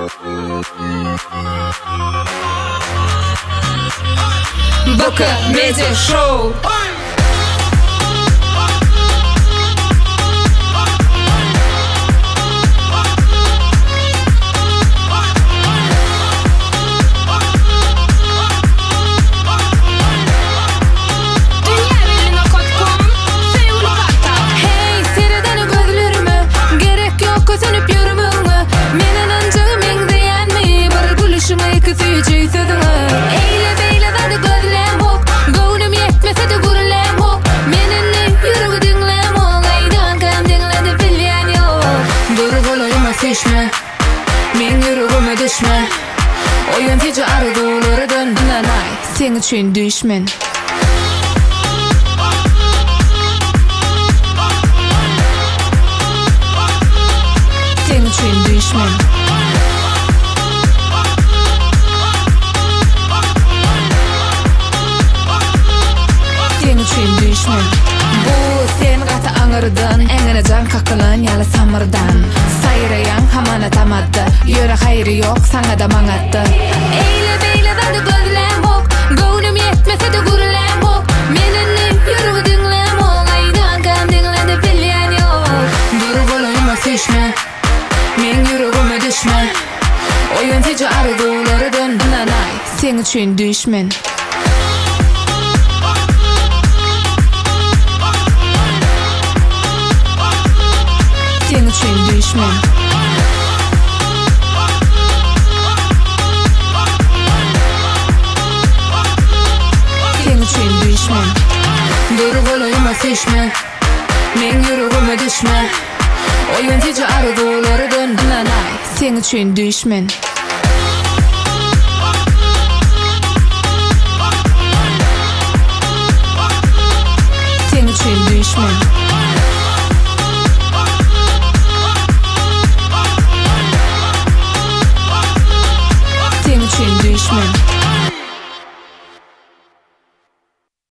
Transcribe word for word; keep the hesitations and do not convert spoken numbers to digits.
Boca Media Show. Men yüreğime düşme. Oyun tici arzuları döndün anay. Sen için düşmen. Sen için düşmen. Sen için düşmen. Bu sen gata anırdın. Engine can kakılan yalı samırdan. Sayrayan hamana tamaddı. Yöre hayri yok sana da manattı. Eyle beyle da gözlem bok. Gönlüm yetmese de gurulem bok. Menini yürü dinlem ol. Aydan kan dinledi bilyen yok. Duru olayıma seçme. Men yüreğime düşme. Oyun tici arzuları döndün anay. Sen için düşmen. Sen için düşmen. Sen için düşmen. Doğru olayıma seçme. Men yüreğime düşme. Oyun tici arzuları döndün anay. Sen için düşmen.